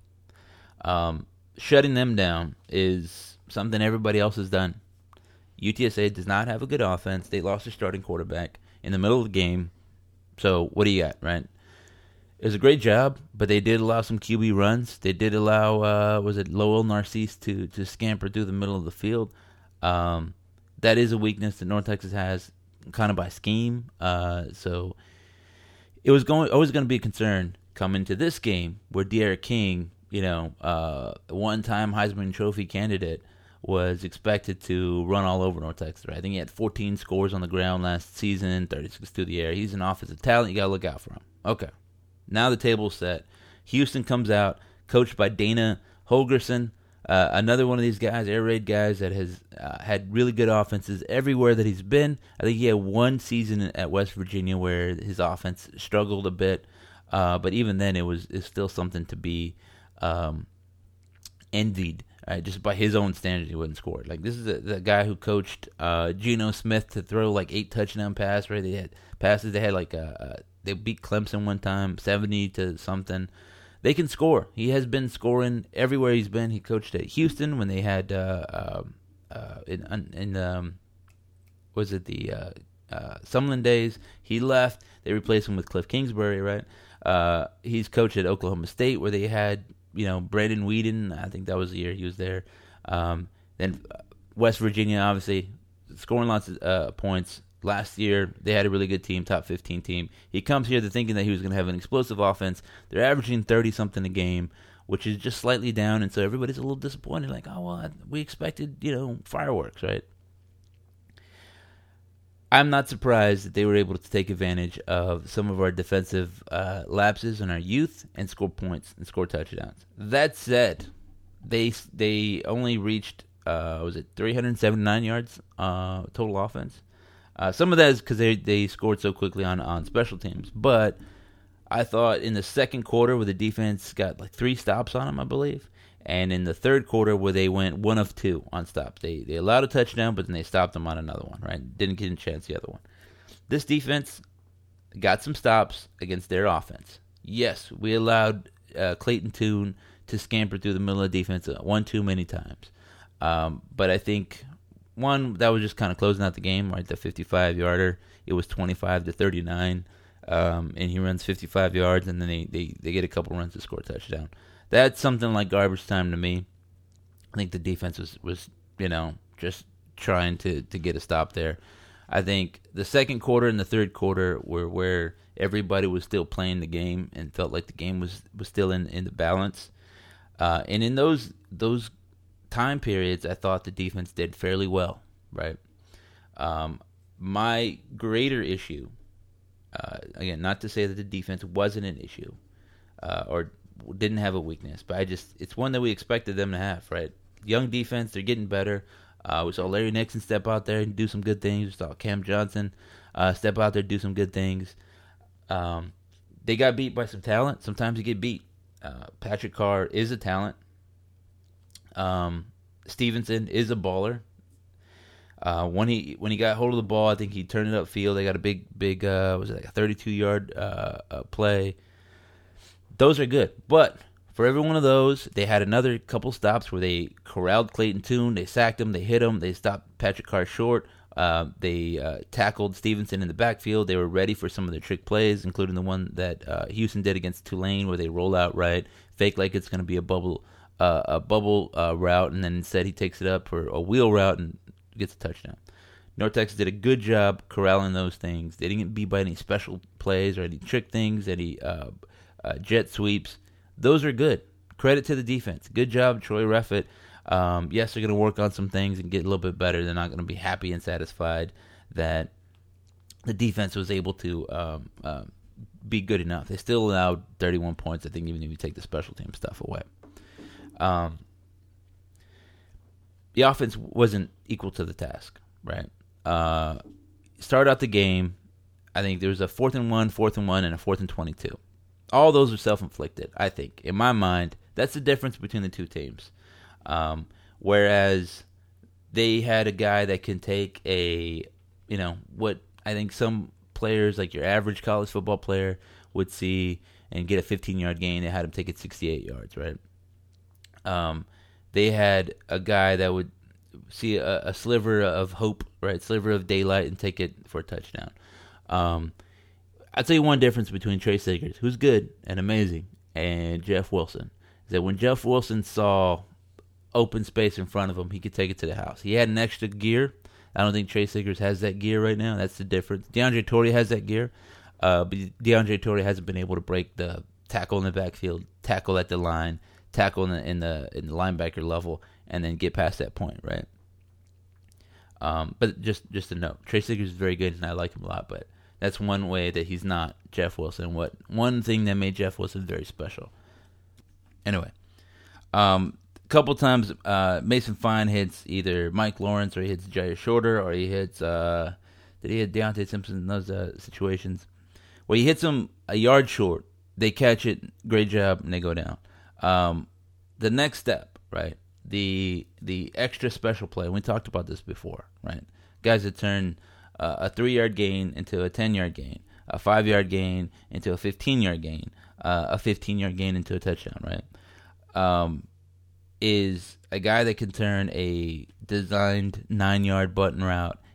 um, shutting them down is something everybody else has done. U T S A does not have a good offense. They lost their starting quarterback in the middle of the game. So what do you got, right? It was a great job, but they did allow some Q B runs. They did allow, uh, was it Lowell Narcisse to, to scamper through the middle of the field. Um, that is a weakness that North Texas has, kind of by scheme. Uh, so it was going always going to be a concern coming to this game where De'Ara King, you know, uh, one-time Heisman Trophy candidate, was expected to run all over North Texas. Right? I think he had fourteen scores on the ground last season, thirty-six through the air. He's an offensive talent. You got to look out for him. Okay. Now the table's set. Houston comes out, coached by Dana Holgorsen, uh, another one of these guys, air raid guys that has uh, had really good offenses everywhere that he's been. I think he had one season at West Virginia where his offense struggled a bit, uh, but even then it was it's still something to be um, envied. Right, just by his own standards, he wouldn't score. Like this is a, the guy who coached uh, Geno Smith to throw like eight touchdown passes. Right, they had passes. They had like a, a they beat Clemson one time, seventy to something. They can score. He has been scoring everywhere he's been. He coached at Houston when they had uh, uh, uh, in in um, was it the uh, uh, Sumlin days. He left. They replaced him with Cliff Kingsbury, right? Uh, he's coached at Oklahoma State, where they had, you know, Brandon Whedon. I think that was the year he was there. Um, then West Virginia, obviously, scoring lots of uh, points. Last year, they had a really good team, top fifteen team. He comes here thinking that he was going to have an explosive offense. They're averaging thirty-something a game, which is just slightly down, and so everybody's a little disappointed. Like, oh, well, we expected, you know, fireworks, right? I'm not surprised that they were able to take advantage of some of our defensive uh, lapses in our youth and score points and score touchdowns. That said, they they only reached, uh, was it three hundred seventy-nine yards uh, total offense? Uh, some of that is because they, they scored so quickly on, on special teams. But I thought in the second quarter where the defense got like three stops on them, I believe, and in the third quarter where they went one of two on stops. They they allowed a touchdown, but then they stopped them on another one, right? Didn't get a chance the other one. This defense got some stops against their offense. Yes, we allowed uh, Clayton Tune to scamper through the middle of the defense one too many times. Um, but I think... One, that was just kind of closing out the game, right? The fifty-five-yarder, it was twenty-five to thirty-nine, um, and he runs fifty-five yards, and then they, they, they get a couple runs to score a touchdown. That's something like garbage time to me. I think the defense was, was you know, just trying to, to get a stop there. I think the second quarter and the third quarter were where everybody was still playing the game and felt like the game was, was still in, in the balance. Uh, and in those those time periods, I thought the defense did fairly well, right? Um, my greater issue, uh, again, not to say that the defense wasn't an issue uh, or didn't have a weakness, but I just, it's one that we expected them to have, right? Young defense, they're getting better. Uh, we saw Larry Nixon step out there and do some good things. We saw Cam Johnson uh, step out there and do some good things. Um, they got beat by some talent. Sometimes you get beat. Uh, Patrick Carr is a talent. Um, Stevenson is a baller. Uh, when he when he got hold of the ball, I think he turned it upfield. They got a big big uh, was it like a thirty-two yard uh, uh, play. Those are good, but for every one of those, they had another couple stops where they corralled Clayton Tune. They sacked him. They hit him. They stopped Patrick Carr short. Uh, they uh, tackled Stevenson in the backfield. They were ready for some of the trick plays, including the one that uh, Houston did against Tulane, where they roll out right, fake like it's going to be a bubble. Uh, a bubble uh, route, and then instead he takes it up for a wheel route and gets a touchdown. North Texas did a good job corralling those things. They didn't get beat by any special plays or any trick things, any uh, uh, jet sweeps. Those are good. Credit to the defense. Good job, Troy Reffett. Um, yes, they're going to work on some things and get a little bit better. They're not going to be happy and satisfied that the defense was able to um, uh, be good enough. They still allowed thirty-one points, I think, even if you take the special team stuff away. Um, the offense wasn't equal to the task, right? Uh, start out the game, I think there was a fourth and one, fourth and one, and a fourth and twenty-two. All those are self-inflicted, I think. In my mind, that's the difference between the two teams. Um, whereas they had a guy that can take a, you know, what I think some players, like your average college football player, would see and get a fifteen-yard gain. They had him take it sixty-eight yards, right? Um, they had a guy that would see a, a sliver of hope, right, sliver of daylight, and take it for a touchdown. Um, I'll tell you one difference between Trey Sigers, who's good and amazing, and Jeff Wilson, is that when Jeff Wilson saw open space in front of him, he could take it to the house. He had an extra gear. I don't think Trey Sigers has that gear right now. That's the difference. DeAndre Torrey has that gear, uh, but DeAndre Torrey hasn't been able to break the tackle in the backfield, tackle at the line, tackle in the in the in the linebacker level, and then get past that point, right? Um, but just just a note, Trey Sigers is very good, and I like him a lot. But that's one way that he's not Jeff Wilson. What one thing that made Jeff Wilson very special. Anyway, um, a couple times uh, Mason Fine hits either Mike Lawrence or he hits Jair Shorter or he hits uh, did he hit Deontay Simpson in those uh, situations? Well, he hits him a yard short. They catch it, great job, and they go down. Um, the next step, right? The the extra special play. We talked about this before, right? Guys that turn uh, a three-yard gain into a ten-yard gain, a five-yard gain into a fifteen-yard gain, uh, a fifteen-yard gain into a touchdown, right? Um, is a guy that can turn a designed nine-yard button route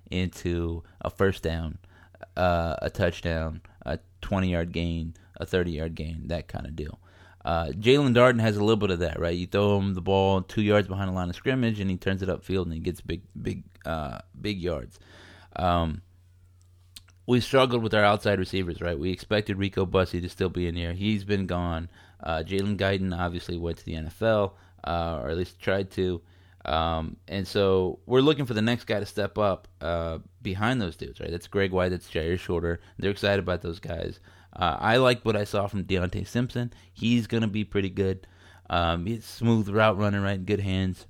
into a first down, uh, a touchdown, a twenty-yard gain, a thirty-yard gain, that kind of deal. Uh, Jalen Darden has a little bit of that, right? You throw him the ball two yards behind the line of scrimmage, and he turns it upfield, and he gets big, big, uh, big yards. Um, we struggled with our outside receivers, right? We expected Rico Bussey to still be in here. He's been gone. Uh, Jalen Guyton obviously went to the N F L, uh, or at least tried to. Um, and so we're looking for the next guy to step up uh, behind those dudes, right? That's Greg White, that's Jair Shorter. They're excited about those guys. Uh, I like what I saw from Deontay Simpson. He's going to be pretty good. Um, he's smooth route runner, right? Good hands.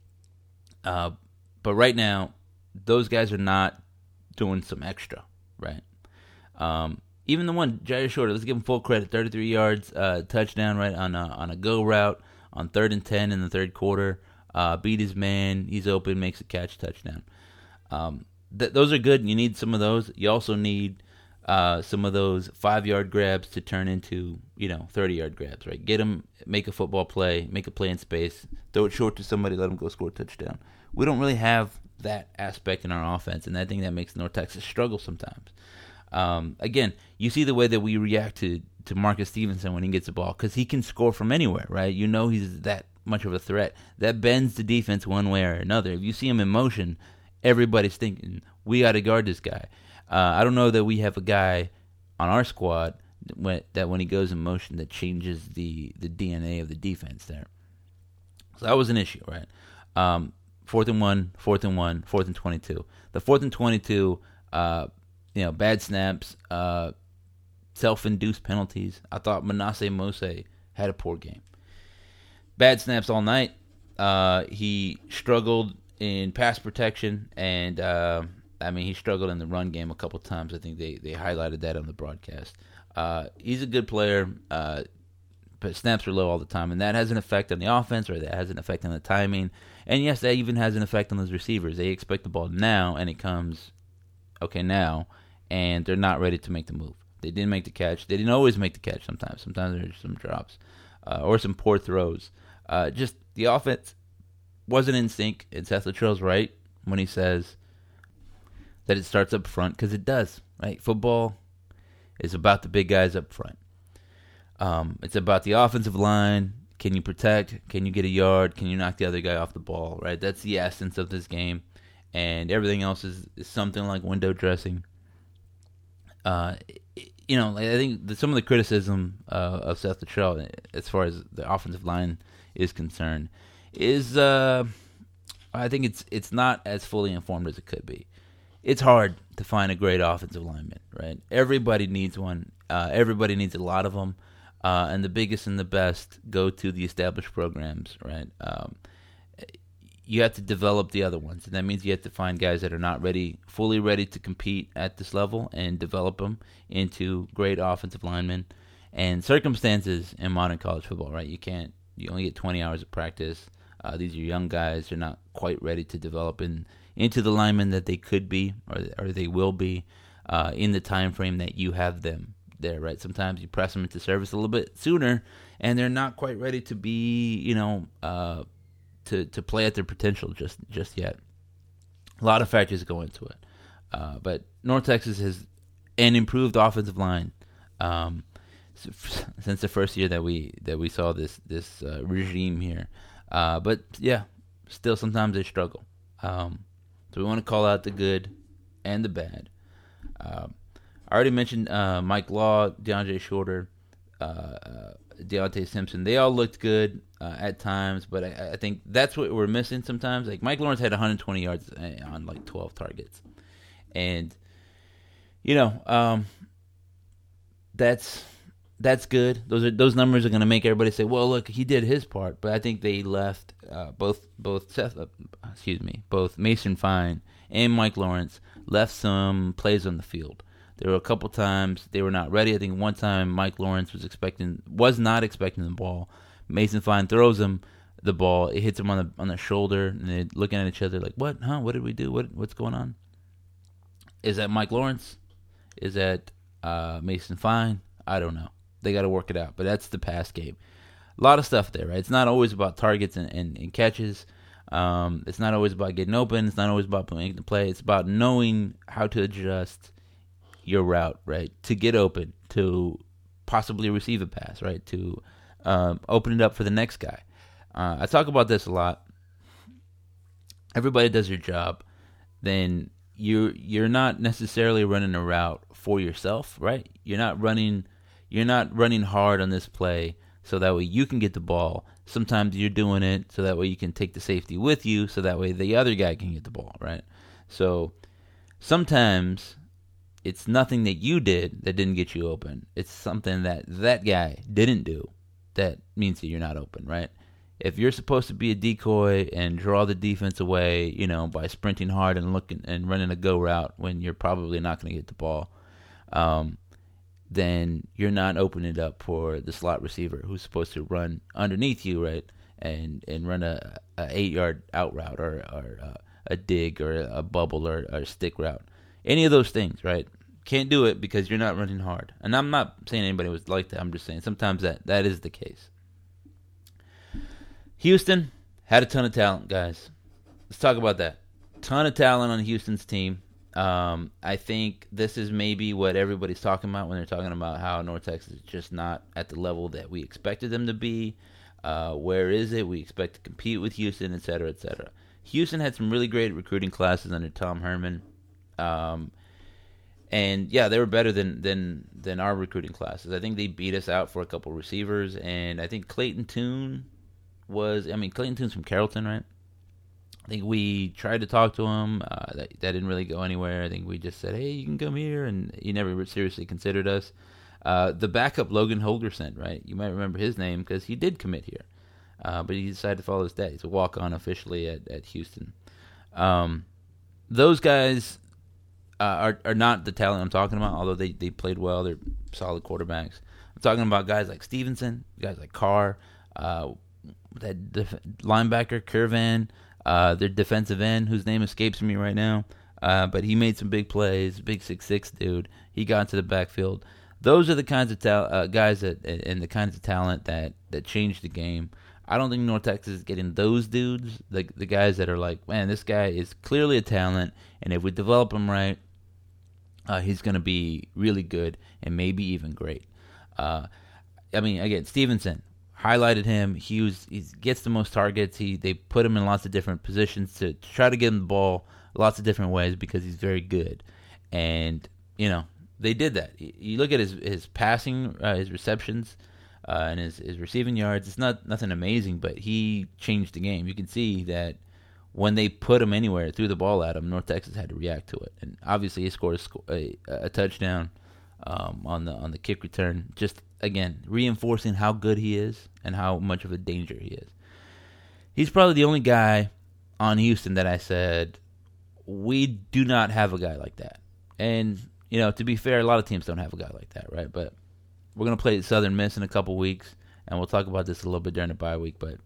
Uh, but right now, those guys are not doing some extra, right? Um, even the one, Jair Shorter, let's give him full credit. thirty-three yards, uh, touchdown, right, on a, on a go route on third and ten in the third quarter. Uh, beat his man. He's open, makes a catch, touchdown. Um, th- those are good. You need some of those. You also need uh, some of those five-yard grabs to turn into, you know, thirty-yard grabs, right? Get them, make a football play, make a play in space, throw it short to somebody, let them go score a touchdown. We don't really have that aspect in our offense, and I think that makes North Texas struggle sometimes. Um, again, you see the way that we react to, to Marcus Stevenson when he gets the ball, because he can score from anywhere, right? You know he's that much of a threat. That bends the defense one way or another. If you see him in motion, everybody's thinking, we got to guard this guy. Uh, I don't know that we have a guy on our squad when, that when he goes in motion that changes the, the D N A of the defense there. So that was an issue, right? Um, fourth and one, fourth and one, fourth and twenty-two. The fourth and twenty-two, uh, you know, bad snaps, uh, self-induced penalties. I thought Manasseh Mose had a poor game. Bad snaps all night. Uh, he struggled in pass protection, and uh, I mean, he struggled in the run game a couple times. I think they, they highlighted that on the broadcast. Uh, he's a good player, uh, but snaps are low all the time, and that has an effect on the offense, or that has an effect on the timing. And yes, that even has an effect on those receivers. They expect the ball now, and it comes, okay, now, and they're not ready to make the move. They didn't make the catch. They didn't always make the catch sometimes. Sometimes there's some drops uh, or some poor throws. Uh, just the offense wasn't in sync, and Seth Luttrell's right when he says that it starts up front, because it does, right? Football is about the big guys up front. Um, it's about the offensive line. Can you protect? Can you get a yard? Can you knock the other guy off the ball, right? That's the essence of this game, and everything else is, is something like window dressing. Uh, you know, I think that some of the criticism uh, of Seth Luttrell, as far as the offensive line is concerned, is uh, I think it's it's not as fully informed as it could be. It's hard to find a great offensive lineman, right? Everybody needs one. Uh, everybody needs a lot of them, uh, and the biggest and the best go to the established programs, right? Um, you have to develop the other ones, and that means you have to find guys that are not ready, fully ready to compete at this level, and develop them into great offensive linemen. And circumstances in modern college football, right? You can't. You only get twenty hours of practice. Uh, these are young guys. They're not quite ready to develop in, into the linemen that they could be, or or they will be, uh, in the time frame that you have them there, right? Sometimes you press them into service a little bit sooner, and they're not quite ready to be, you know, uh, to to play at their potential just just yet. A lot of factors go into it, uh, but North Texas has an improved offensive line. Um, since the first year that we that we saw this this uh, regime here, uh, but yeah, still sometimes they struggle. Um, so we want to call out the good and the bad. Uh, I already mentioned uh, Mike Law, DeAndre Shorter, uh, uh, Deontay Simpson. They all looked good uh, at times, but I, I think that's what we're missing sometimes. Like Mike Lawrence had one hundred twenty yards on like twelve targets, and you know um, that's. That's good. Those are those numbers are going to make everybody say, "Well, look, he did his part." But I think they left uh, both both Seth, uh, excuse me, both Mason Fine and Mike Lawrence left some plays on the field. There were a couple times they were not ready. I think one time Mike Lawrence was expecting was not expecting the ball. Mason Fine throws him the ball. It hits him on the on the shoulder, and they're looking at each other like, "What? Huh? What did we do? What what's going on?" Is that Mike Lawrence? Is that uh, Mason Fine? I don't know. They got to work it out, but that's the pass game. A lot of stuff there, right? It's not always about targets and, and, and catches. Um, it's not always about getting open. It's not always about making the play. It's about knowing how to adjust your route, right, to get open, to possibly receive a pass, right, to um, open it up for the next guy. Uh, I talk about this a lot. Everybody does their job. Then you're you're not necessarily running a route for yourself, right? You're not running you're not running hard on this play so that way you can get the ball. Sometimes you're doing it so that way you can take the safety with you, so that way the other guy can get the ball, right? So sometimes it's nothing that you did that didn't get you open. It's something that that guy didn't do that means that you're not open, right? If you're supposed to be a decoy and draw the defense away, you know, by sprinting hard and looking and running a go route when you're probably not going to get the ball, um, then you're not opening it up for the slot receiver who's supposed to run underneath you, right, and and run a, a eight yard out route or or uh, a dig or a bubble or, or a stick route, any of those things, right? Can't do it because you're not running hard. And I'm not saying anybody was like that. I'm just saying sometimes that that is the case. Houston had a ton of talent, guys. Let's talk about that. Ton of talent on Houston's team. Um, I think this is maybe what everybody's talking about when they're talking about how North Texas is just not at the level that we expected them to be. Uh, where is it? We expect to compete with Houston, et cetera, et cetera. Houston had some really great recruiting classes under Tom Herman. Um, and, yeah, they were better than, than, than our recruiting classes. I think they beat us out for a couple receivers. And I think Clayton Tune was – I mean, Clayton Tune's from Carrollton, right? I think we tried to talk to him. Uh, that, that didn't really go anywhere. I think we just said, hey, you can come here, and he never seriously considered us. Uh, the backup, Logan Holgerson, right? You might remember his name because he did commit here. Uh, but he decided to follow his dad. He's a walk-on officially at, at Houston. Um, those guys uh, are, are not the talent I'm talking about, although they, they played well. They're solid quarterbacks. I'm talking about guys like Stevenson, guys like Carr, uh, that def- linebacker, Curvan, Uh, their defensive end, whose name escapes me right now, uh, but he made some big plays. Big six six dude. He got into the backfield. Those are the kinds of ta- uh, guys that and the kinds of talent that, that changed the game. I don't think North Texas is getting those dudes, the the guys that are like, man, this guy is clearly a talent, and if we develop him right, uh, he's going to be really good and maybe even great. Uh, I mean, again, Stevenson. Highlighted him. He was he gets the most targets. He they put him in lots of different positions to, to try to get him the ball lots of different ways because he's very good. And you know they did that. You look at his his passing, uh, his receptions, uh, and his his receiving yards. It's not nothing amazing, but he changed the game. You can see that when they put him anywhere, threw the ball at him, North Texas had to react to it. And obviously, he scored a, a, a touchdown um, on the on the kick return. Just again, reinforcing how good he is and how much of a danger he is. He's probably the only guy on Houston that I said, we do not have a guy like that. And, you know, to be fair, a lot of teams don't have a guy like that, right? But we're going to play Southern Miss in a couple weeks, and we'll talk about this a little bit during the bye week. But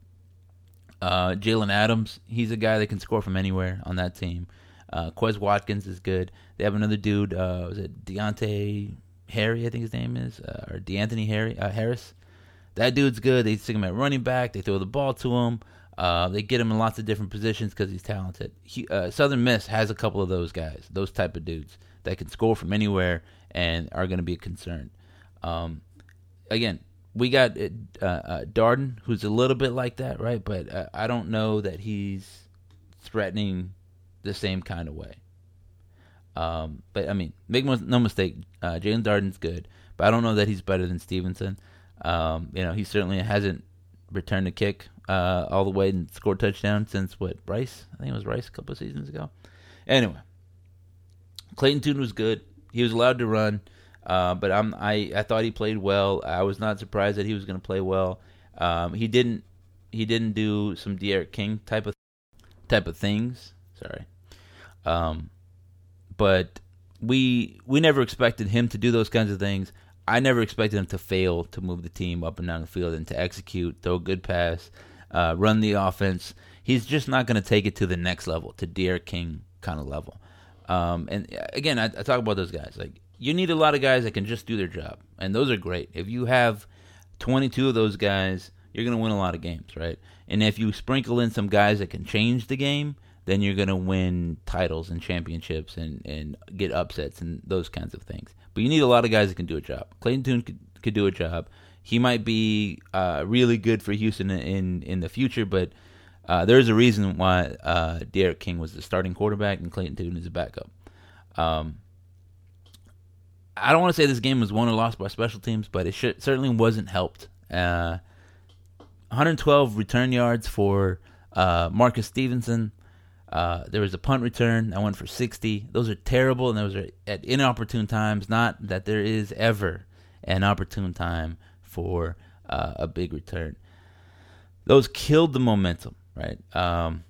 uh, Jalen Adams, he's a guy that can score from anywhere on that team. Uh, Quez Watkins is good. They have another dude, uh, was it Deontay Harry, I think his name is, uh, or DeAnthony Harry, uh, Harris. That dude's good. They stick him at running back. They throw the ball to him. Uh, they get him in lots of different positions because he's talented. He, uh, Southern Miss has a couple of those guys, those type of dudes that can score from anywhere and are going to be a concern. Um, again, we got uh, uh, Darden, who's a little bit like that, right? But uh, I don't know that he's threatening the same kind of way. Um, but, I mean, make no mistake, uh, Jalen Darden's good, but I don't know that he's better than Stevenson. Um, you know, he certainly hasn't returned a kick uh, all the way and scored a touchdown since, what, Bryce? I think it was Bryce a couple of seasons ago. Anyway, Clayton Tune was good. He was allowed to run, uh, but I'm, I, I thought he played well. I was not surprised that he was going to play well. Um, he didn't he didn't do some D'Eriq King type of type of things. Sorry. Um, but we we never expected him to do those kinds of things. I never expected him to fail to move the team up and down the field and to execute, throw a good pass, uh, run the offense. He's just not going to take it to the next level, to D'Eriq King kind of level. Um, and again, I, I talk about those guys. Like, you need a lot of guys that can just do their job, and those are great. If you have twenty-two of those guys, you're going to win a lot of games, right? And if you sprinkle in some guys that can change the game, then you're going to win titles and championships and, and get upsets and those kinds of things. But you need a lot of guys that can do a job. Clayton Tune could, could do a job. He might be uh, really good for Houston in, in the future, but uh, there's a reason why uh, D'Eriq King was the starting quarterback and Clayton Tune is a backup. Um, I don't want to say this game was won or lost by special teams, but it should, certainly wasn't helped. Uh, one hundred twelve return yards for uh, Marcus Stevenson. Uh, there was a punt return that went for sixty. Those are terrible, and those are at inopportune times. Not that there is ever an opportune time for uh, a big return. Those killed the momentum, right? Um,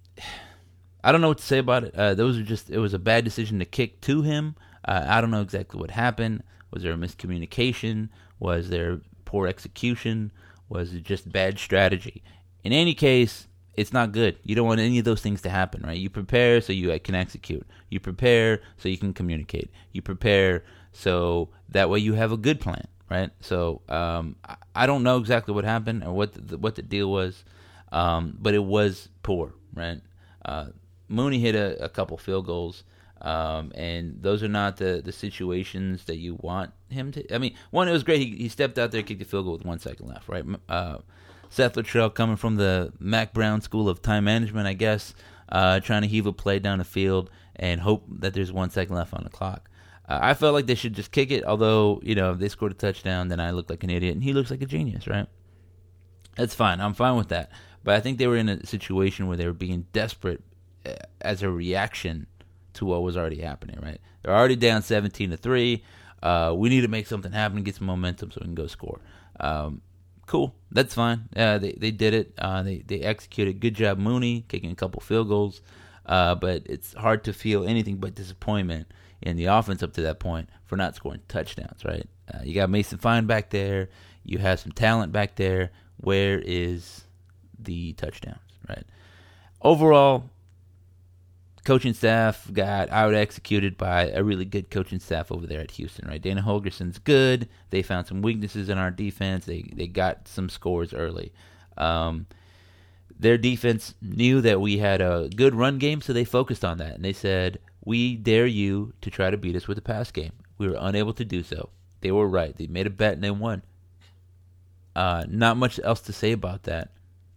I don't know what to say about it. Uh, those are just. It was a bad decision to kick to him. Uh, I don't know exactly what happened. Was there a miscommunication? Was there poor execution? Was it just bad strategy? In any case, it's not good. You don't want any of those things to happen, right? You prepare so you can execute. You prepare so you can communicate. You prepare so that way you have a good plan, right? So um, I don't know exactly what happened or what the, what the deal was, um, but it was poor, right? Uh, Mooney hit a, a couple field goals, um, and those are not the, the situations that you want him to. I mean, one, it was great. He, he stepped out there, kicked the field goal with one second left, right? Uh, Seth Luttrell, coming from the Mac Brown School of Time Management, I guess, uh, trying to heave a play down the field and hope that there's one second left on the clock. Uh, I felt like they should just kick it, although, you know, if they scored a touchdown, then I look like an idiot, and he looks like a genius, right? That's fine. I'm fine with that. But I think they were in a situation where they were being desperate as a reaction to what was already happening, right? They're already down seventeen to three. Uh, we need to make something happen, get some momentum so we can go score. Um, cool. That's fine. Uh, they, they did it. Uh, they, they executed. Good job, Mooney, kicking a couple field goals. Uh, but it's hard to feel anything but disappointment in the offense up to that point for not scoring touchdowns, right? Uh, you got Mason Fine back there. You have some talent back there. Where is the touchdowns, right? Overall, coaching staff got out-executed by a really good coaching staff over there at Houston, right? Dana Holgerson's good. They found some weaknesses in our defense. They they got some scores early. Um, their defense knew that we had a good run game, so they focused on that. And they said, we dare you to try to beat us with the pass game. We were unable to do so. They were right. They made a bet and they won. Uh, not much else to say about that.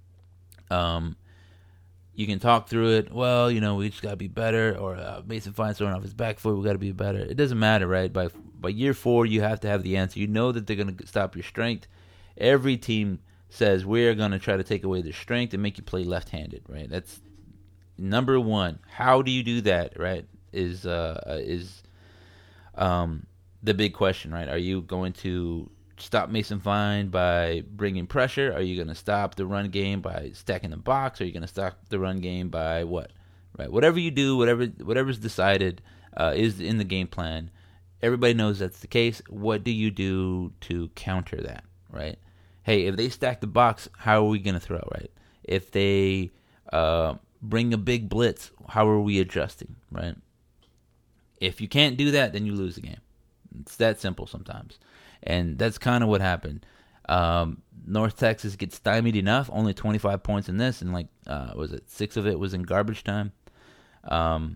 Um, you can talk through it. Well, you know, we just got to be better. Or uh, Mason Fine's throwing off his back foot. We got to be better. It doesn't matter, right? By by year four, you have to have the answer. You know that they're going to stop your strength. Every team says we're going to try to take away their strength and make you play left-handed, right? That's number one. How do you do that, right? Is uh is um the big question, right? Are you going to stop Mason Fine by bringing pressure? Are you going to stop the run game by stacking the box? Are you going to stop the run game by what? Right? Whatever you do, whatever whatever's decided uh, is in the game plan. Everybody knows that's the case. What do you do to counter that? Right? Hey, if they stack the box, how are we going to throw? Right? If they uh, bring a big blitz, how are we adjusting? Right? If you can't do that, then you lose the game. It's that simple sometimes. And that's kind of what happened. Um, North Texas gets stymied enough, only twenty-five points in this, and like, uh, was it six of it was in garbage time? Um,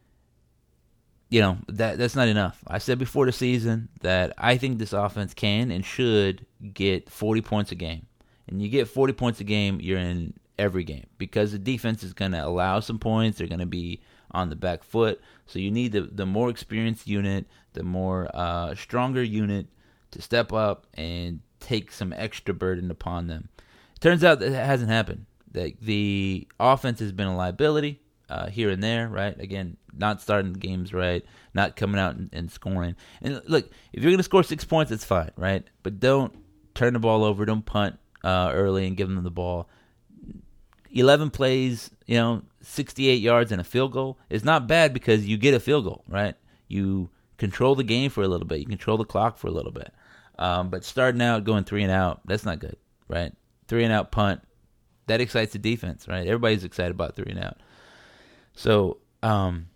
you know, that that's not enough. I said before the season that I think this offense can and should get forty points a game. And you get forty points a game, you're in every game. Because the defense is going to allow some points. They're going to be on the back foot. So you need the, the more experienced unit, the more uh, stronger unit to step up and take some extra burden upon them. Turns out that it hasn't happened. The, the offense has been a liability uh, here and there, right? Again, not starting the games right, not coming out and, and scoring. And look, if you're going to score six points, that's fine, right? But don't turn the ball over. Don't punt uh, early and give them the ball. eleven plays, you know, sixty-eight yards and a field goal is not bad because you get a field goal, right? You control the game for a little bit. You control the clock for a little bit. Um, but starting out, going three and out, that's not good, right? Three and out punt, that excites the defense, right? Everybody's excited about three and out. So um,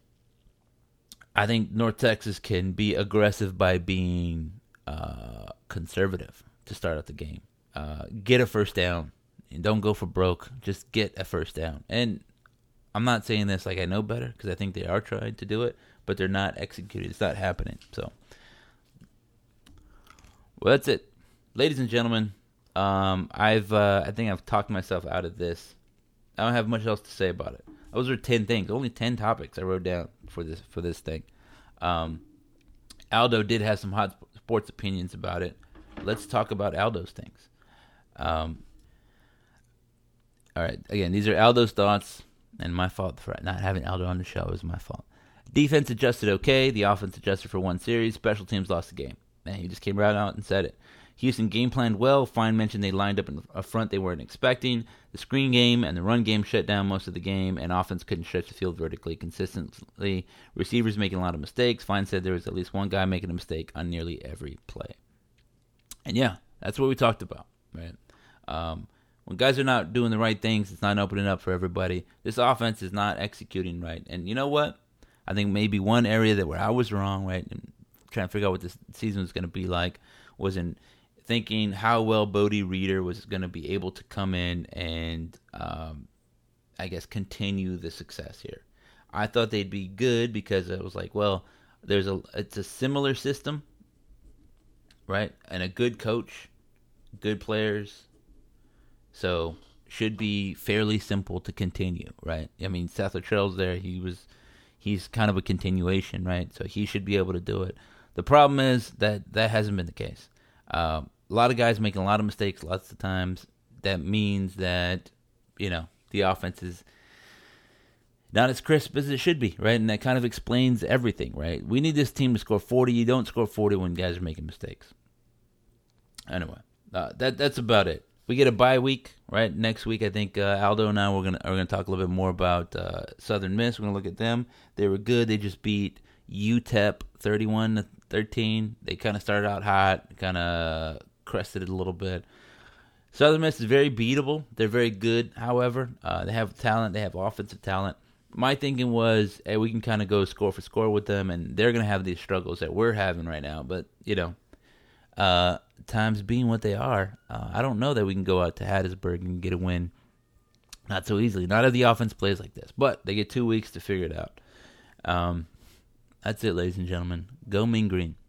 I think North Texas can be aggressive by being uh, conservative to start out the game. Uh, get a first down and don't go for broke. Just get a first down. And I'm not saying this like I know better, because I think they are trying to do it, but they're not executing. It's not happening. So, well, that's it, ladies and gentlemen. Um, I've uh, I think I've talked myself out of this. I don't have much else to say about it. Those are ten things, only ten topics I wrote down for this for this thing. Um, Aldo did have some hot sports opinions about it. Let's talk about Aldo's things. Um, all right, again, these are Aldo's thoughts. And my fault for not having Aldo on the show is my fault. Defense adjusted okay. The offense adjusted for one series. Special teams lost the game. Man, he just came right out and said it. Houston game planned well. Fine mentioned they lined up in a front they weren't expecting. The screen game and the run game shut down most of the game, and offense couldn't stretch the field vertically consistently. Receivers making a lot of mistakes. Fine said there was at least one guy making a mistake on nearly every play. And yeah, that's what we talked about, right? Um, When guys are not doing the right things, it's not opening up for everybody. This offense is not executing right. And you know what? I think maybe one area that where I was wrong, right, and trying to figure out what this season was going to be like, was in thinking how well Bodie Reeder was going to be able to come in and, um, I guess, continue the success here. I thought they'd be good because it was like, well, there's a it's a similar system, right, and a good coach, good players. So, should be fairly simple to continue, right? I mean, Seth Luttrell's there. He was, he's kind of a continuation, right? So, he should be able to do it. The problem is that that hasn't been the case. Um, a lot of guys making a lot of mistakes lots of times. That means that, you know, the offense is not as crisp as it should be, right? And that kind of explains everything, right? We need this team to score forty. You don't score forty when guys are making mistakes. Anyway, uh, that that's about it. We get a bye week, right? Next week, I think uh, Aldo and I we're gonna are gonna talk a little bit more about uh, Southern Miss. We're gonna look at them. They were good. They just beat U T E P thirty-one to thirteen. They kind of started out hot, kind of crested it a little bit. Southern Miss is very beatable. They're very good. However, uh, they have talent. They have offensive talent. My thinking was, hey, we can kind of go score for score with them, and they're gonna have these struggles that we're having right now. But you know. Uh, times being what they are, uh, I don't know that we can go out to Hattiesburg and get a win. Not so easily. Not if the offense plays like this. But they get two weeks to figure it out. Um, that's it, ladies and gentlemen. Go Mean Green.